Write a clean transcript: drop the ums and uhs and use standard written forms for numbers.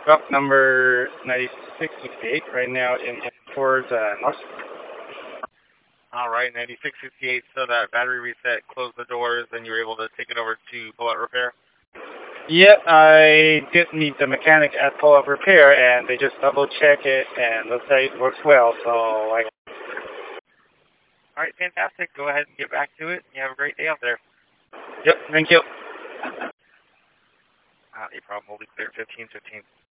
Well, number 9658 right now towards north. All right, 9668. So that battery reset closed the doors, and you were able to take it over to Bullet Repair? Yep, I did meet the mechanic at Pull-Up Repair, and they just double-check it, and looks like it works well, so I... All right, fantastic. Go ahead and get back to it. You have a great day out there. Yep, thank you. Not a problem. We'll be clear 1515.